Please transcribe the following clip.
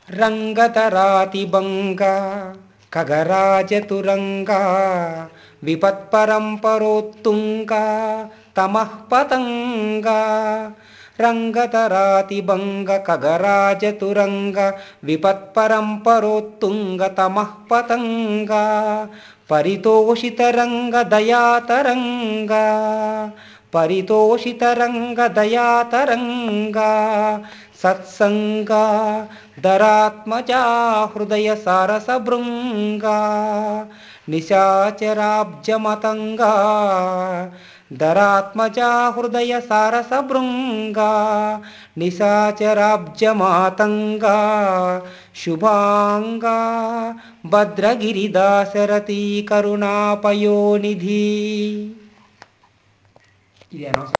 రంగతరాతిభంగ ఖగరాజతురంగ విపత్పరంపరోత్తుంగ తమః పతంగ రంగతరాతిభంగ ఖగరాజతురంగ విపత్పరంపరోత్తుంగ తమః పతంగ పరితోషితరంగ దయాతరంగ పరితోషితరంగ దయాతరంగ సత్సంగ దరాత్మజా హృదయ సారసభృంగ నిశాచరాబ్జమతంగా దరాత్మజా హృదయ సారసభృంగ నిశాచరాబ్జమాతంగా శుభాంగా భద్రగిరిదాశరథీ కరుణాపయోనిధి. ఇది అనవసరం.